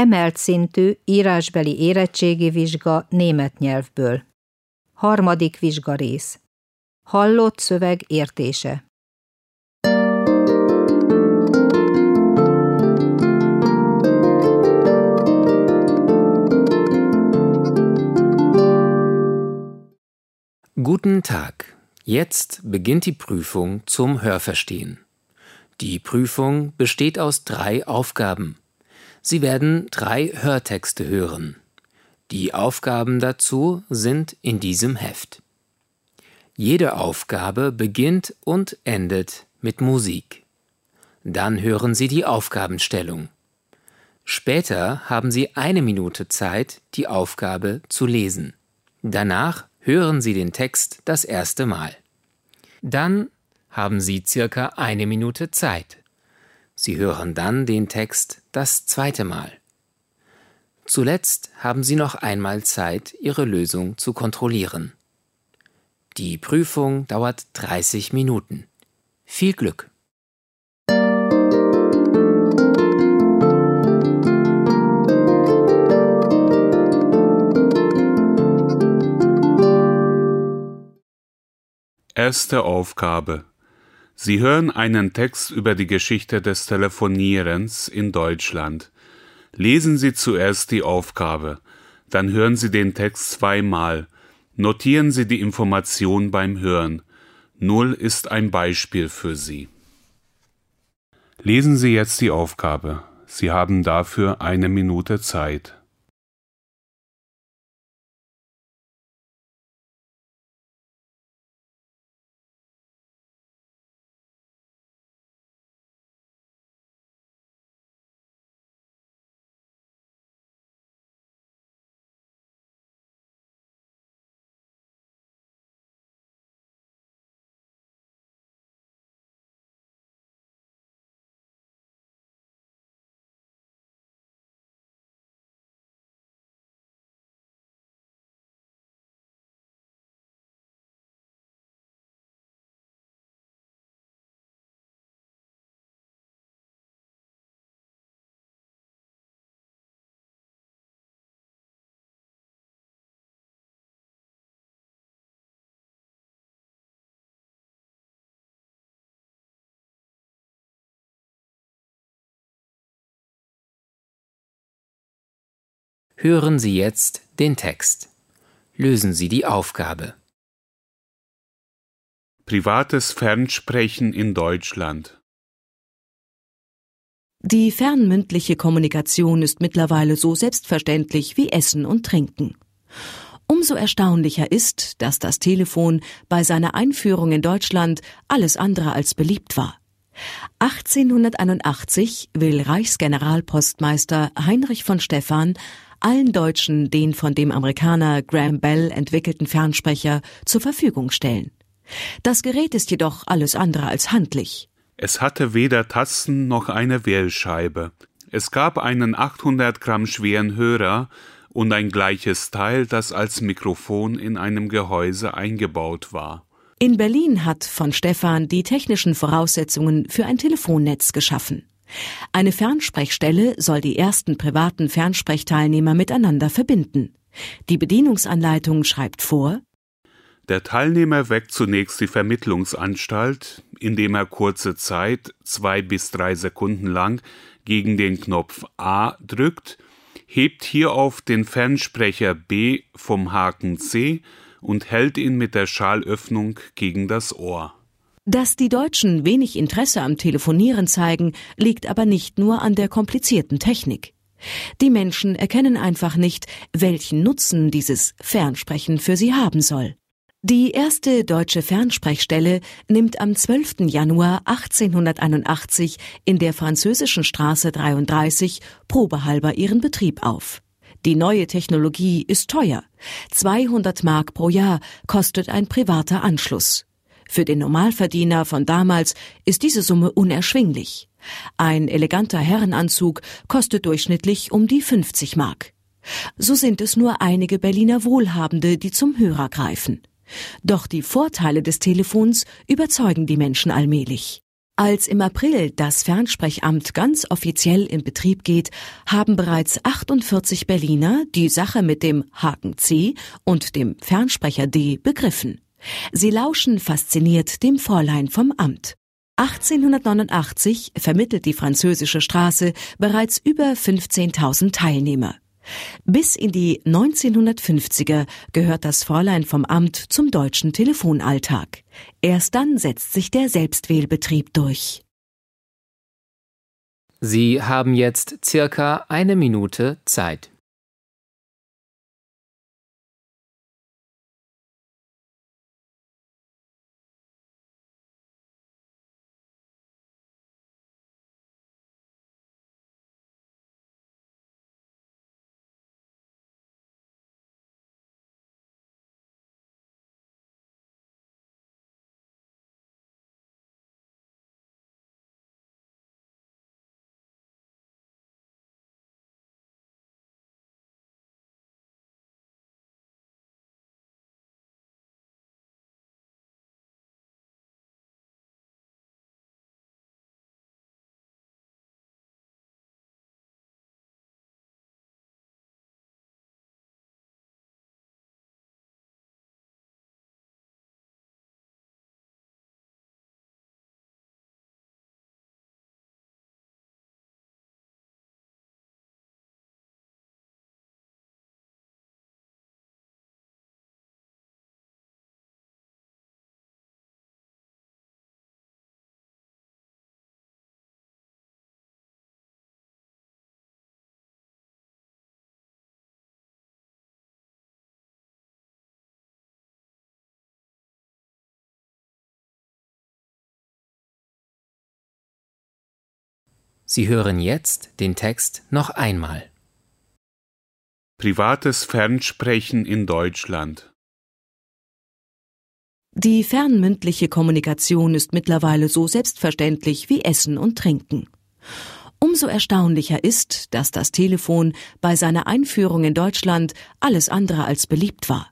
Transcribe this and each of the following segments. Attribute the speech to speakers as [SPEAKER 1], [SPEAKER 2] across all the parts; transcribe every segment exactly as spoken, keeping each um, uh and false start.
[SPEAKER 1] Emelt szintű írásbeli érettségi vizsga német nyelvből. Harmadik vizsgarész. Hallott szöveg értése.
[SPEAKER 2] Guten Tag. Jetzt beginnt die Prüfung zum Hörverstehen. Die Prüfung besteht aus drei Aufgaben. Sie werden drei Hörtexte hören. Die Aufgaben dazu sind in diesem Heft. Jede Aufgabe beginnt und endet mit Musik. Dann hören Sie die Aufgabenstellung. Später haben Sie eine Minute Zeit, die Aufgabe zu lesen. Danach hören Sie den Text das erste Mal. Dann haben Sie circa eine Minute Zeit. Sie hören dann den Text das zweite Mal. Zuletzt haben Sie noch einmal Zeit, Ihre Lösung zu kontrollieren. Die Prüfung dauert dreißig Minuten. Viel Glück!
[SPEAKER 3] Erste Aufgabe. Sie hören einen Text über die Geschichte des Telefonierens in Deutschland. Lesen Sie zuerst die Aufgabe, dann hören Sie den Text zweimal. Notieren Sie die Information beim Hören. Null ist ein Beispiel für Sie. Lesen Sie jetzt die Aufgabe. Sie haben dafür eine Minute Zeit.
[SPEAKER 2] Hören Sie jetzt den Text. Lösen Sie die Aufgabe.
[SPEAKER 3] Privates Fernsprechen in Deutschland.
[SPEAKER 4] Die fernmündliche Kommunikation ist mittlerweile so selbstverständlich wie Essen und Trinken. Umso erstaunlicher ist, dass das Telefon bei seiner Einführung in Deutschland alles andere als beliebt war. achtzehnhunderteinundachtzig will Reichsgeneralpostmeister Heinrich von Stephan allen Deutschen den von dem Amerikaner Graham Bell entwickelten Fernsprecher zur Verfügung stellen. Das Gerät ist jedoch alles andere als handlich.
[SPEAKER 3] Es hatte weder Tasten noch eine Wählscheibe. Es gab einen achthundert Gramm schweren Hörer und ein gleiches Teil, das als Mikrofon in einem Gehäuse eingebaut war.
[SPEAKER 4] In Berlin hat von Stephan die technischen Voraussetzungen für ein Telefonnetz geschaffen. Eine Fernsprechstelle soll die ersten privaten Fernsprechteilnehmer miteinander verbinden. Die Bedienungsanleitung schreibt vor:
[SPEAKER 3] Der Teilnehmer weckt zunächst die Vermittlungsanstalt, indem er kurze Zeit, zwei bis drei Sekunden lang, gegen den Knopf A drückt, hebt hierauf den Fernsprecher B vom Haken C und hält ihn mit der Schalöffnung gegen das Ohr.
[SPEAKER 4] Dass die Deutschen wenig Interesse am Telefonieren zeigen, liegt aber nicht nur an der komplizierten Technik. Die Menschen erkennen einfach nicht, welchen Nutzen dieses Fernsprechen für sie haben soll. Die erste deutsche Fernsprechstelle nimmt am zwölften Januar achtzehnhunderteinundachtzig in der Französischen Straße dreiunddreißig probehalber ihren Betrieb auf. Die neue Technologie ist teuer. zweihundert Mark pro Jahr kostet ein privater Anschluss. Für den Normalverdiener von damals ist diese Summe unerschwinglich. Ein eleganter Herrenanzug kostet durchschnittlich um die fünfzig Mark. So sind es nur einige Berliner Wohlhabende, die zum Hörer greifen. Doch die Vorteile des Telefons überzeugen die Menschen allmählich. Als im April das Fernsprechamt ganz offiziell in Betrieb geht, haben bereits achtundvierzig Berliner die Sache mit dem Haken C und dem Fernsprecher D begriffen. Sie lauschen fasziniert dem Fräulein vom Amt. achtzehnhundertneunundachtzig vermittelt die französische Straße bereits über fünfzehntausend Teilnehmer. Bis in die neunzehnhundertfünfziger gehört das Fräulein vom Amt zum deutschen Telefonalltag. Erst dann setzt sich der Selbstwählbetrieb durch.
[SPEAKER 2] Sie haben jetzt circa eine Minute Zeit. Sie hören jetzt den Text noch einmal.
[SPEAKER 3] Privates Fernsprechen in Deutschland.
[SPEAKER 4] Die fernmündliche Kommunikation ist mittlerweile so selbstverständlich wie Essen und Trinken. Umso erstaunlicher ist, dass das Telefon bei seiner Einführung in Deutschland alles andere als beliebt war.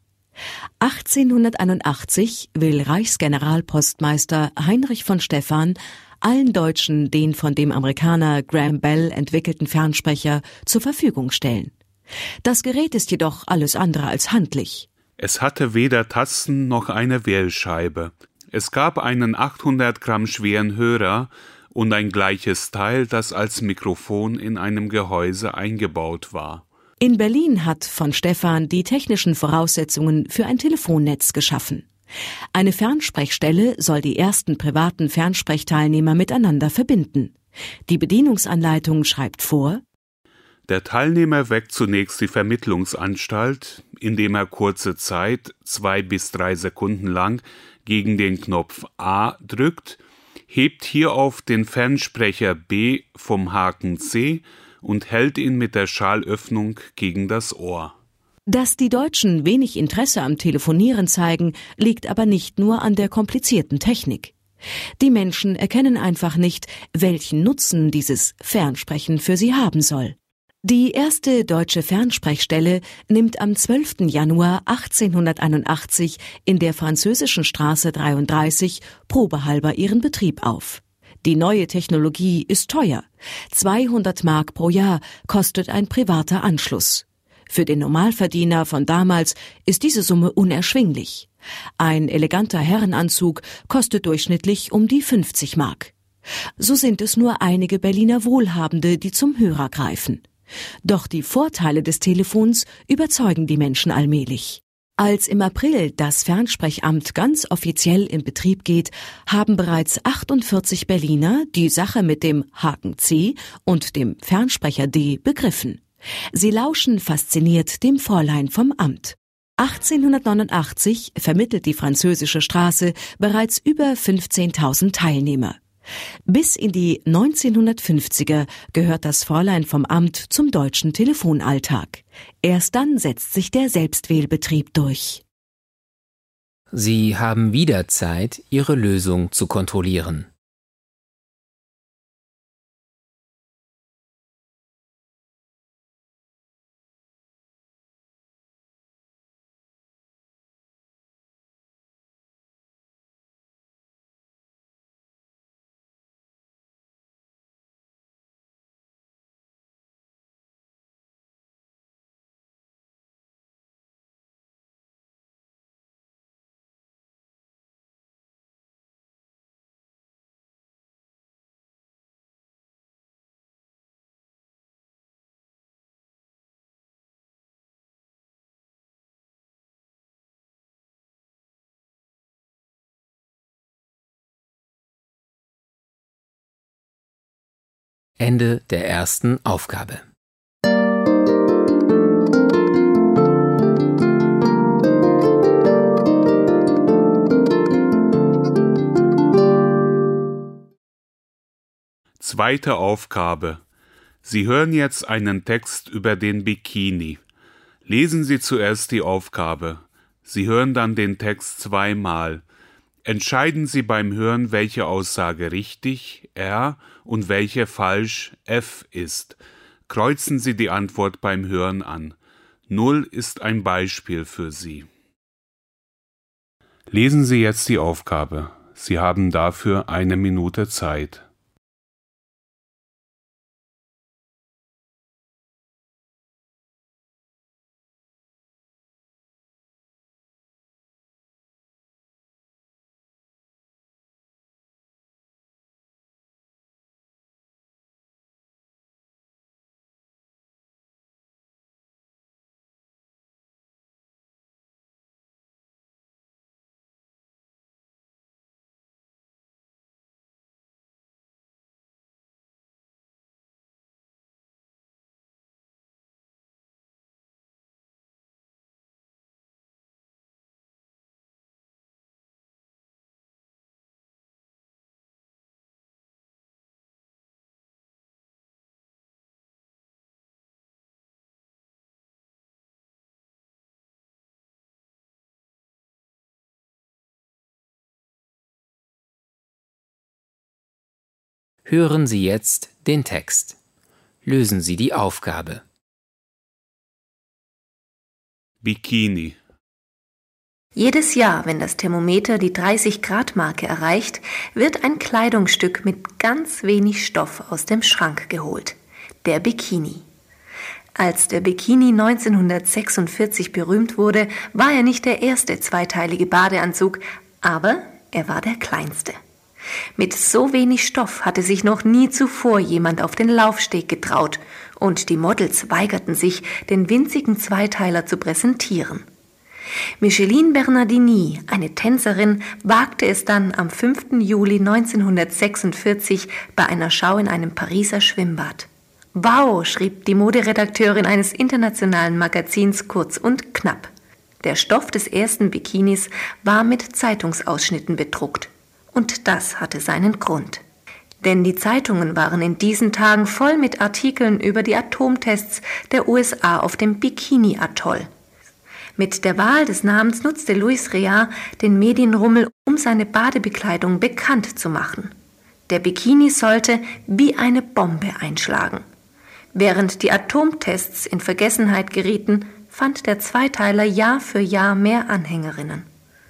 [SPEAKER 4] achtzehnhunderteinundachtzig will Reichsgeneralpostmeister Heinrich von Stephan allen Deutschen den von dem Amerikaner Graham Bell entwickelten Fernsprecher zur Verfügung stellen. Das Gerät ist jedoch alles andere als handlich.
[SPEAKER 3] Es hatte weder Tasten noch eine Wählscheibe. Es gab einen achthundert Gramm schweren Hörer und ein gleiches Teil, das als Mikrofon in einem Gehäuse eingebaut war.
[SPEAKER 4] In Berlin hat von Stephan die technischen Voraussetzungen für ein Telefonnetz geschaffen. Eine Fernsprechstelle soll die ersten privaten Fernsprechteilnehmer miteinander verbinden. Die Bedienungsanleitung schreibt vor:
[SPEAKER 3] Der Teilnehmer weckt zunächst die Vermittlungsanstalt, indem er kurze Zeit, zwei bis drei Sekunden lang, gegen den Knopf A drückt, hebt hierauf den Fernsprecher B vom Haken C und hält ihn mit der Schalöffnung gegen das Ohr.
[SPEAKER 4] Dass die Deutschen wenig Interesse am Telefonieren zeigen, liegt aber nicht nur an der komplizierten Technik. Die Menschen erkennen einfach nicht, welchen Nutzen dieses Fernsprechen für sie haben soll. Die erste deutsche Fernsprechstelle nimmt am zwölften Januar achtzehnhunderteinundachtzig in der Französischen Straße dreiunddreißig probehalber ihren Betrieb auf. Die neue Technologie ist teuer. zweihundert Mark pro Jahr kostet ein privater Anschluss. Für den Normalverdiener von damals ist diese Summe unerschwinglich. Ein eleganter Herrenanzug kostet durchschnittlich um die fünfzig Mark. So sind es nur einige Berliner Wohlhabende, die zum Hörer greifen. Doch die Vorteile des Telefons überzeugen die Menschen allmählich. Als im April das Fernsprechamt ganz offiziell in Betrieb geht, haben bereits achtundvierzig Berliner die Sache mit dem Haken C und dem Fernsprecher D begriffen. Sie lauschen fasziniert dem Fräulein vom Amt. achtzehnhundertneunundachtzig vermittelt die französische Straße bereits über fünfzehntausend Teilnehmer. Bis in die neunzehnhundertfünfziger gehört das Fräulein vom Amt zum deutschen Telefonalltag. Erst dann setzt sich der Selbstwählbetrieb durch.
[SPEAKER 2] Sie haben wieder Zeit, Ihre Lösung zu kontrollieren. Ende der ersten Aufgabe.
[SPEAKER 3] Zweite Aufgabe. Sie hören jetzt einen Text über den Bikini. Lesen Sie zuerst die Aufgabe. Sie hören dann den Text zweimal. Entscheiden Sie beim Hören, welche Aussage richtig, R, und welche falsch, F, ist. Kreuzen Sie die Antwort beim Hören an. Null ist ein Beispiel für Sie. Lesen Sie jetzt die Aufgabe. Sie haben dafür eine Minute Zeit.
[SPEAKER 2] Hören Sie jetzt den Text. Lösen Sie die Aufgabe.
[SPEAKER 3] Bikini.
[SPEAKER 5] Jedes Jahr, wenn das Thermometer die dreißig-Grad-Marke erreicht, wird ein Kleidungsstück mit ganz wenig Stoff aus dem Schrank geholt. Der Bikini. Als der Bikini neunzehnhundertsechsundvierzig berühmt wurde, war er nicht der erste zweiteilige Badeanzug, aber er war der kleinste. Mit so wenig Stoff hatte sich noch nie zuvor jemand auf den Laufsteg getraut und die Models weigerten sich, den winzigen Zweiteiler zu präsentieren. Micheline Bernardini, eine Tänzerin, wagte es dann am fünften Juli neunzehnhundertsechsundvierzig bei einer Schau in einem Pariser Schwimmbad. »Wow«, schrieb die Moderedakteurin eines internationalen Magazins kurz und knapp. Der Stoff des ersten Bikinis war mit Zeitungsausschnitten bedruckt. Und das hatte seinen Grund. Denn die Zeitungen waren in diesen Tagen voll mit Artikeln über die Atomtests der U S A auf dem Bikini-Atoll. Mit der Wahl des Namens nutzte Louis Réard den Medienrummel, um seine Badebekleidung bekannt zu machen. Der Bikini sollte wie eine Bombe einschlagen. Während die Atomtests in Vergessenheit gerieten, fand der Zweiteiler Jahr für Jahr mehr Anhängerinnen.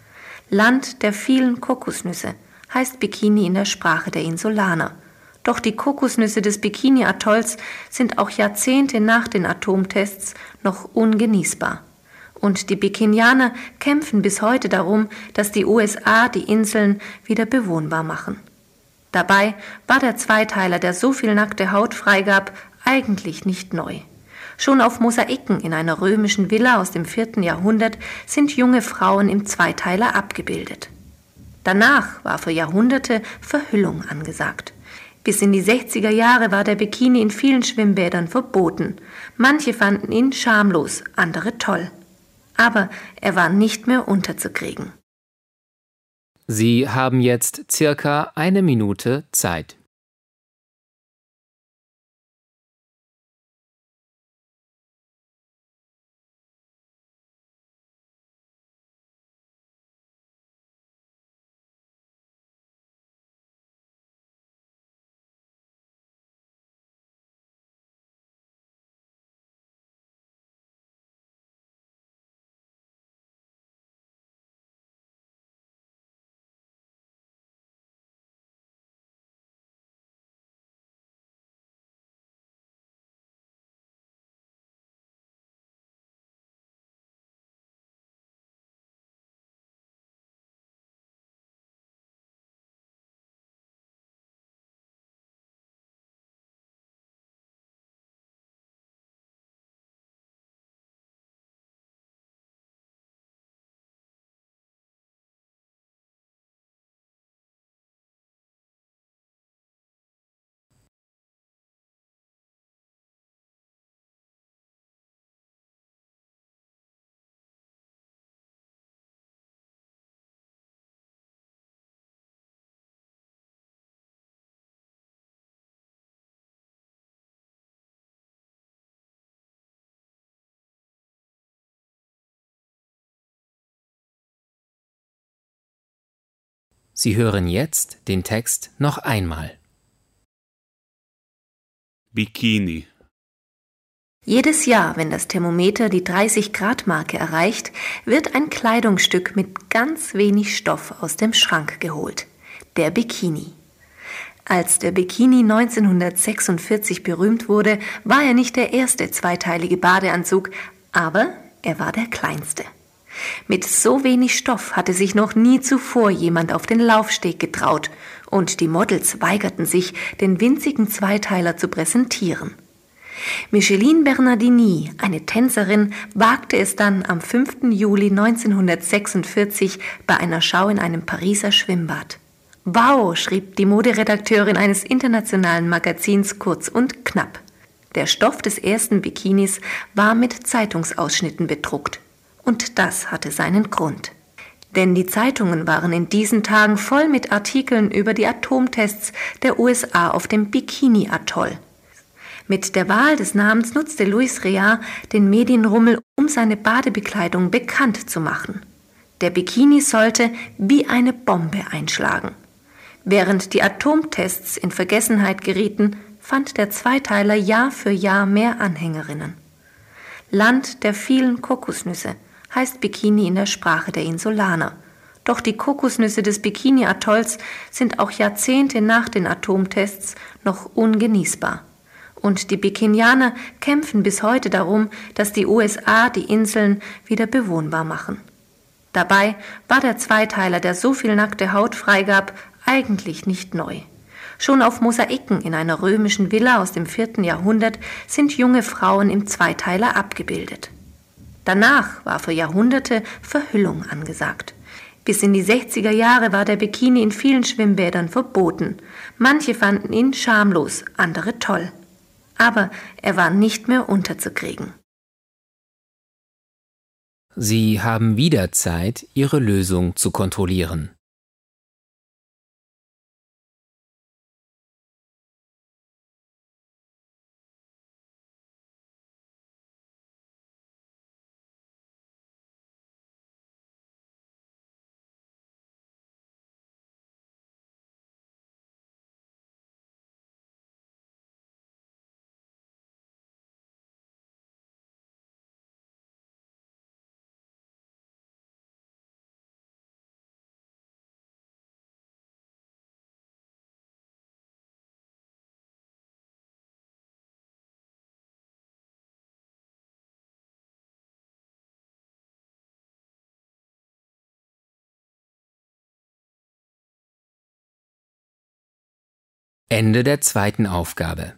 [SPEAKER 5] Land der vielen Kokosnüsse heißt Bikini in der Sprache der Insulaner. Doch die Kokosnüsse des Bikini-Atolls sind auch Jahrzehnte nach den Atomtests noch ungenießbar. Und die Bikinianer kämpfen bis heute darum, dass die U S A die Inseln wieder bewohnbar machen. Dabei war der Zweiteiler, der so viel nackte Haut freigab, eigentlich nicht neu. Schon auf Mosaiken in einer römischen Villa aus dem vierten Jahrhundert sind junge Frauen im Zweiteiler abgebildet. Danach war für Jahrhunderte Verhüllung angesagt. Bis in die sechziger Jahre war der Bikini in vielen Schwimmbädern verboten. Manche fanden ihn schamlos, andere toll. Aber er war nicht mehr unterzukriegen.
[SPEAKER 2] Sie haben jetzt circa eine Minute Zeit. Sie hören jetzt den Text noch einmal.
[SPEAKER 3] Bikini.
[SPEAKER 5] Jedes Jahr, wenn das Thermometer die dreißig Grad Marke erreicht, wird ein Kleidungsstück mit ganz wenig Stoff aus dem Schrank geholt. Der Bikini. Als der Bikini neunzehnhundertsechsundvierzig berühmt wurde, war er nicht der erste zweiteilige Badeanzug, aber er war der kleinste. Mit so wenig Stoff hatte sich noch nie zuvor jemand auf den Laufsteg getraut und die Models weigerten sich, den winzigen Zweiteiler zu präsentieren. Micheline Bernardini, eine Tänzerin, wagte es dann am fünften Juli neunzehnhundertsechsundvierzig bei einer Schau in einem Pariser Schwimmbad. »Wow«, schrieb die Moderedakteurin eines internationalen Magazins kurz und knapp. Der Stoff des ersten Bikinis war mit Zeitungsausschnitten bedruckt. Und das hatte seinen Grund. Denn die Zeitungen waren in diesen Tagen voll mit Artikeln über die Atomtests der U S A auf dem Bikini-Atoll. Mit der Wahl des Namens nutzte Louis Réard den Medienrummel, um seine Badebekleidung bekannt zu machen. Der Bikini sollte wie eine Bombe einschlagen. Während die Atomtests in Vergessenheit gerieten, fand der Zweiteiler Jahr für Jahr mehr Anhängerinnen. Land der vielen Kokosnüsse heißt Bikini in der Sprache der Insulaner. Doch die Kokosnüsse des Bikini-Atolls sind auch Jahrzehnte nach den Atomtests noch ungenießbar. Und die Bikinianer kämpfen bis heute darum, dass die U S A die Inseln wieder bewohnbar machen. Dabei war der Zweiteiler, der so viel nackte Haut freigab, eigentlich nicht neu. Schon auf Mosaiken in einer römischen Villa aus dem vierten Jahrhundert sind junge Frauen im Zweiteiler abgebildet. Danach war für Jahrhunderte Verhüllung angesagt. Bis in die sechziger Jahre war der Bikini in vielen Schwimmbädern verboten. Manche fanden ihn schamlos, andere toll. Aber er war nicht mehr unterzukriegen.
[SPEAKER 2] Sie haben wieder Zeit, Ihre Lösung zu kontrollieren. Ende der zweiten Aufgabe.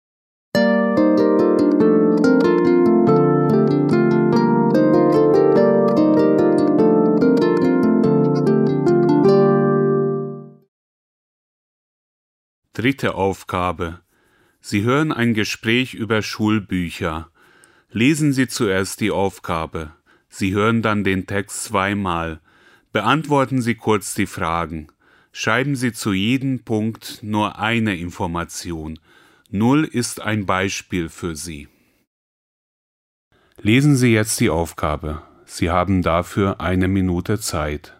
[SPEAKER 3] Dritte Aufgabe. Sie hören ein Gespräch über Schulbücher. Lesen Sie zuerst die Aufgabe. Sie hören dann den Text zweimal. Beantworten Sie kurz die Fragen. Schreiben Sie zu jedem Punkt nur eine Information. Null ist ein Beispiel für Sie. Lesen Sie jetzt die Aufgabe. Sie haben dafür eine Minute Zeit.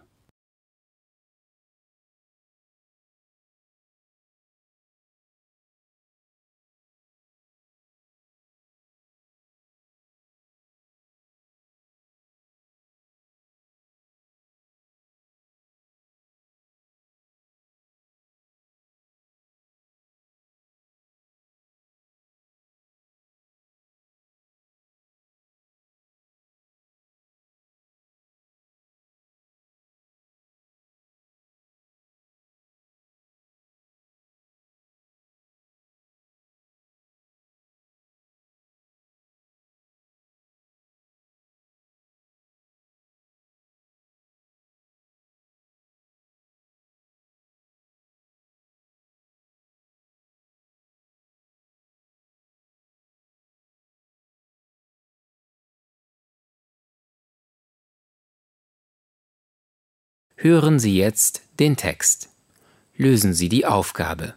[SPEAKER 2] Hören Sie jetzt den Text. Lösen Sie die Aufgabe.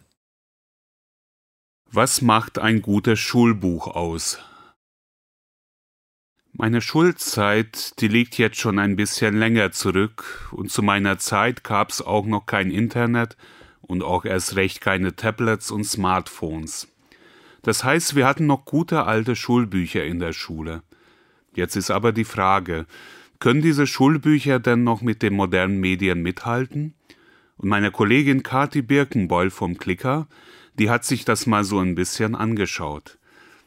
[SPEAKER 3] Was macht ein gutes Schulbuch aus? Meine Schulzeit, die liegt jetzt schon ein bisschen länger zurück und zu meiner Zeit gab's auch noch kein Internet und auch erst recht keine Tablets und Smartphones. Das heißt, wir hatten noch gute alte Schulbücher in der Schule. Jetzt ist aber die Frage, können diese Schulbücher denn noch mit den modernen Medien mithalten? Und meine Kollegin Kathi Birkenbeul vom Klicker, die hat sich das mal so ein bisschen angeschaut.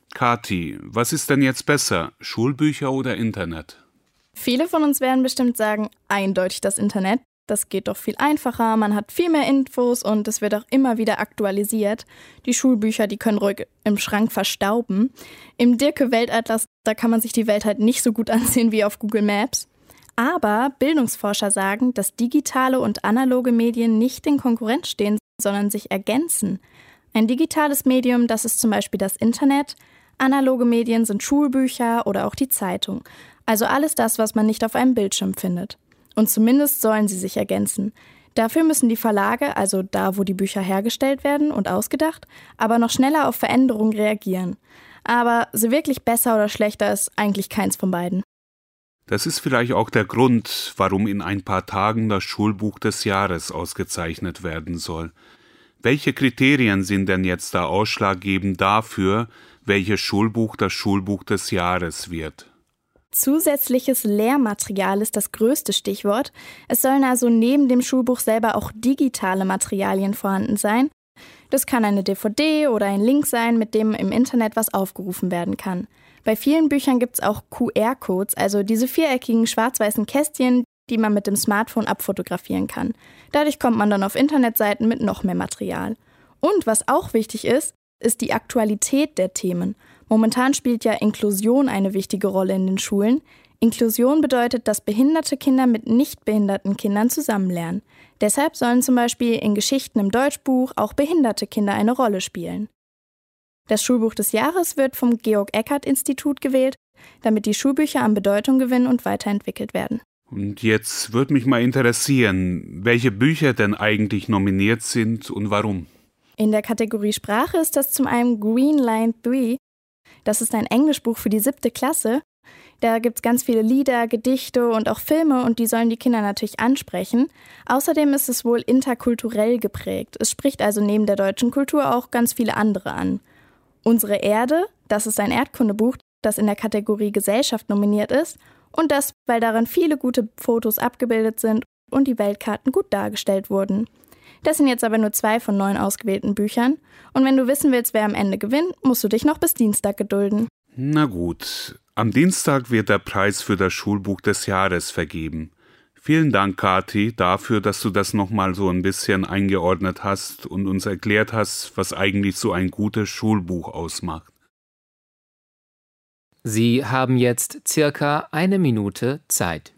[SPEAKER 3] Kathi, was ist denn jetzt besser, Schulbücher oder Internet?
[SPEAKER 6] Viele von uns werden bestimmt sagen, eindeutig das Internet. Das geht doch viel einfacher, man hat viel mehr Infos und es wird auch immer wieder aktualisiert. Die Schulbücher, die können ruhig im Schrank verstauben. Im Dirke-Weltatlas, da kann man sich die Welt halt nicht so gut ansehen wie auf Google Maps. Aber Bildungsforscher sagen, dass digitale und analoge Medien nicht in Konkurrenz stehen, sondern sich ergänzen. Ein digitales Medium, das ist zum Beispiel das Internet. Analoge Medien sind Schulbücher oder auch die Zeitung. Also alles das, was man nicht auf einem Bildschirm findet. Und zumindest sollen sie sich ergänzen. Dafür müssen die Verlage, also da, wo die Bücher hergestellt werden und ausgedacht, aber noch schneller auf Veränderungen reagieren. Aber so wirklich besser oder schlechter ist eigentlich keins von beiden.
[SPEAKER 3] Das ist vielleicht auch der Grund, warum in ein paar Tagen das Schulbuch des Jahres ausgezeichnet werden soll. Welche Kriterien sind denn jetzt da ausschlaggebend dafür, welches Schulbuch das Schulbuch des Jahres wird?
[SPEAKER 6] Zusätzliches Lehrmaterial ist das größte Stichwort. Es sollen also neben dem Schulbuch selber auch digitale Materialien vorhanden sein. Das kann eine D V D oder ein Link sein, mit dem im Internet was aufgerufen werden kann. Bei vielen Büchern gibt es auch Q R-Codes, also diese viereckigen schwarz-weißen Kästchen, die man mit dem Smartphone abfotografieren kann. Dadurch kommt man dann auf Internetseiten mit noch mehr Material. Und was auch wichtig ist, ist die Aktualität der Themen. Momentan spielt ja Inklusion eine wichtige Rolle in den Schulen. Inklusion bedeutet, dass behinderte Kinder mit nicht behinderten Kindern zusammenlernen. Deshalb sollen zum Beispiel in Geschichten im Deutschbuch auch behinderte Kinder eine Rolle spielen. Das Schulbuch des Jahres wird vom Georg-Eckert-Institut gewählt, damit die Schulbücher an Bedeutung gewinnen und weiterentwickelt werden.
[SPEAKER 3] Und jetzt würde mich mal interessieren, welche Bücher denn eigentlich nominiert sind und warum.
[SPEAKER 6] In der Kategorie Sprache ist das zum einen Green Line drei. Das ist ein Englischbuch für die siebte Klasse. Da gibt es ganz viele Lieder, Gedichte und auch Filme und die sollen die Kinder natürlich ansprechen. Außerdem ist es wohl interkulturell geprägt. Es spricht also neben der deutschen Kultur auch ganz viele andere an. Unsere Erde, das ist ein Erdkundebuch, das in der Kategorie Gesellschaft nominiert ist. Und das, weil darin viele gute Fotos abgebildet sind und die Weltkarten gut dargestellt wurden. Das sind jetzt aber nur zwei von neun ausgewählten Büchern. Und wenn du wissen willst, wer am Ende gewinnt, musst du dich noch bis Dienstag gedulden.
[SPEAKER 3] Na gut, am Dienstag wird der Preis für das Schulbuch des Jahres vergeben. Vielen Dank, Kathi, dafür, dass du das nochmal so ein bisschen eingeordnet hast und uns erklärt hast, was eigentlich so ein gutes Schulbuch ausmacht.
[SPEAKER 2] Sie haben jetzt circa eine Minute Zeit.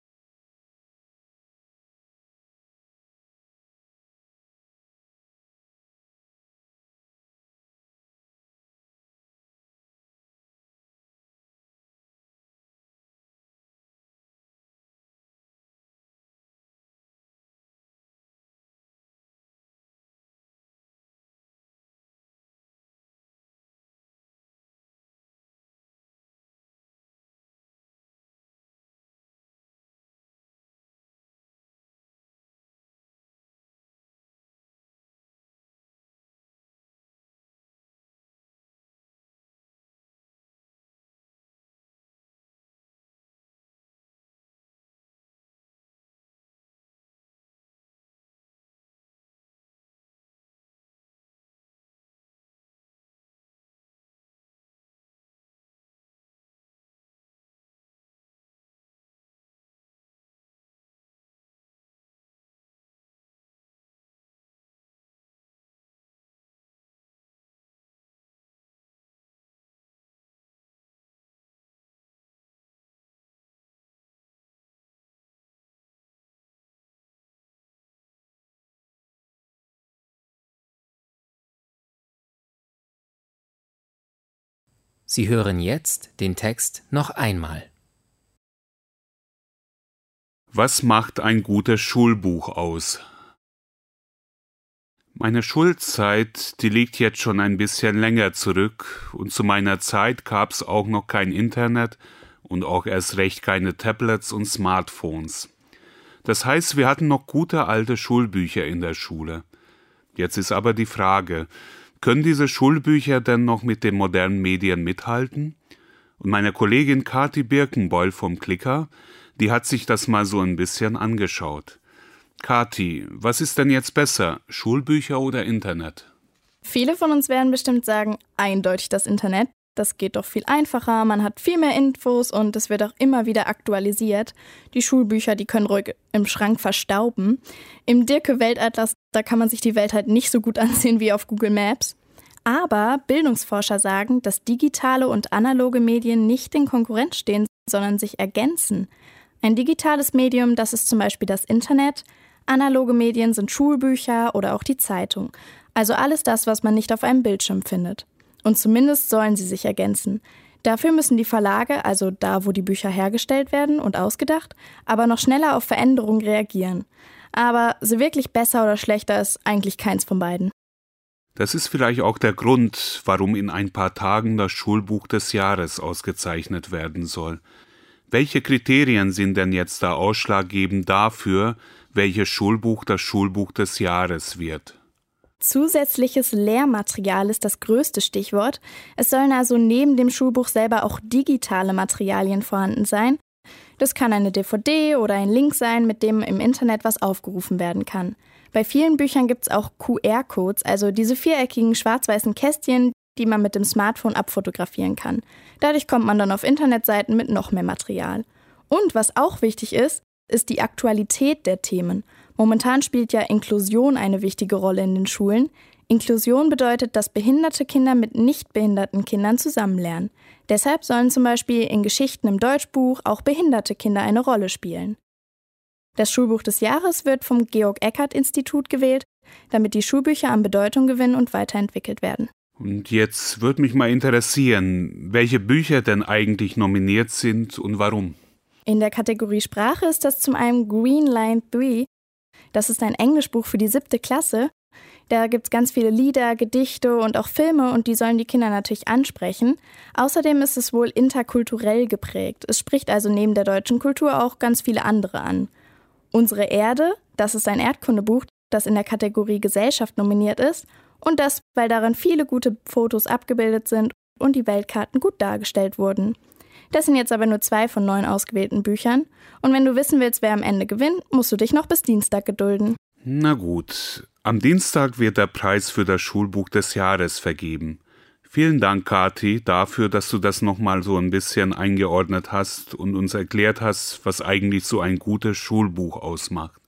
[SPEAKER 2] Sie hören jetzt den Text noch einmal.
[SPEAKER 3] Was macht ein gutes Schulbuch aus? Meine Schulzeit, die liegt jetzt schon ein bisschen länger zurück und zu meiner Zeit gab's auch noch kein Internet und auch erst recht keine Tablets und Smartphones. Das heißt, wir hatten noch gute alte Schulbücher in der Schule. Jetzt ist aber die Frage, können diese Schulbücher denn noch mit den modernen Medien mithalten? Und meine Kollegin Kathi Birkenbeul vom Klicker, die hat sich das mal so ein bisschen angeschaut. Kathi, was ist denn jetzt besser, Schulbücher oder Internet?
[SPEAKER 6] Viele von uns werden bestimmt sagen, eindeutig das Internet. Das geht doch viel einfacher, man hat viel mehr Infos und es wird auch immer wieder aktualisiert. Die Schulbücher, die können ruhig im Schrank verstauben. Im Dirke-Weltatlas, da kann man sich die Welt halt nicht so gut ansehen wie auf Google Maps. Aber Bildungsforscher sagen, dass digitale und analoge Medien nicht in Konkurrenz stehen, sondern sich ergänzen. Ein digitales Medium, das ist zum Beispiel das Internet. Analoge Medien sind Schulbücher oder auch die Zeitung. Also alles das, was man nicht auf einem Bildschirm findet. Und zumindest sollen sie sich ergänzen. Dafür müssen die Verlage, also da, wo die Bücher hergestellt werden und ausgedacht, aber noch schneller auf Veränderungen reagieren. Aber so wirklich besser oder schlechter ist eigentlich keins von beiden.
[SPEAKER 3] Das ist vielleicht auch der Grund, warum in ein paar Tagen das Schulbuch des Jahres ausgezeichnet werden soll. Welche Kriterien sind denn jetzt da ausschlaggebend dafür, welches Schulbuch das Schulbuch des Jahres wird?
[SPEAKER 6] Zusätzliches Lehrmaterial ist das größte Stichwort. Es sollen also neben dem Schulbuch selber auch digitale Materialien vorhanden sein. Das kann eine D V D oder ein Link sein, mit dem im Internet was aufgerufen werden kann. Bei vielen Büchern gibt es auch Q R-Codes, also diese viereckigen schwarz-weißen Kästchen, die man mit dem Smartphone abfotografieren kann. Dadurch kommt man dann auf Internetseiten mit noch mehr Material. Und was auch wichtig ist, ist die Aktualität der Themen. Momentan spielt ja Inklusion eine wichtige Rolle in den Schulen. Inklusion bedeutet, dass behinderte Kinder mit nicht behinderten Kindern zusammenlernen. Deshalb sollen zum Beispiel in Geschichten im Deutschbuch auch behinderte Kinder eine Rolle spielen. Das Schulbuch des Jahres wird vom Georg-Eckert-Institut gewählt, damit die Schulbücher an Bedeutung gewinnen und weiterentwickelt werden.
[SPEAKER 3] Und jetzt würde mich mal interessieren, welche Bücher denn eigentlich nominiert sind und warum.
[SPEAKER 6] In der Kategorie Sprache ist das zum einen Green Line drei. Das ist ein Englischbuch für die siebte Klasse. Da gibt es ganz viele Lieder, Gedichte und auch Filme und die sollen die Kinder natürlich ansprechen. Außerdem ist es wohl interkulturell geprägt. Es spricht also neben der deutschen Kultur auch ganz viele andere an. Unsere Erde, das ist ein Erdkundebuch, das in der Kategorie Gesellschaft nominiert ist. Und das, weil darin viele gute Fotos abgebildet sind und die Weltkarten gut dargestellt wurden. Das sind jetzt aber nur zwei von neun ausgewählten Büchern. Und wenn du wissen willst, wer am Ende gewinnt, musst du dich noch bis Dienstag gedulden.
[SPEAKER 3] Na gut, am Dienstag wird der Preis für das Schulbuch des Jahres vergeben. Vielen Dank, Kathi, dafür, dass du das nochmal so ein bisschen eingeordnet hast und uns erklärt hast, was eigentlich so ein gutes Schulbuch ausmacht.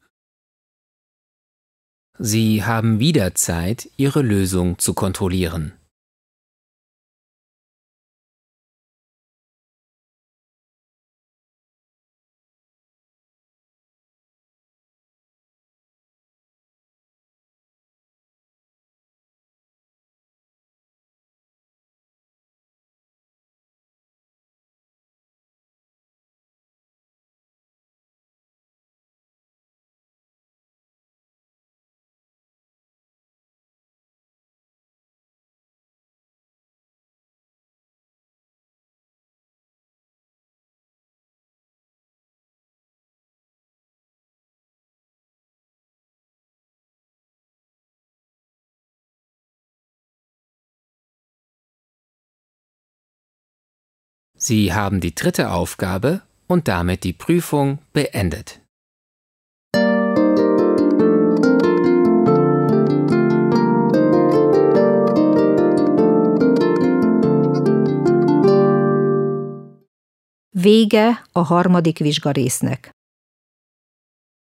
[SPEAKER 2] Sie haben wieder Zeit, Ihre Lösung zu kontrollieren. Sie haben die dritte Aufgabe und damit die Prüfung beendet.
[SPEAKER 1] Vége a harmadik vizsgarésznek.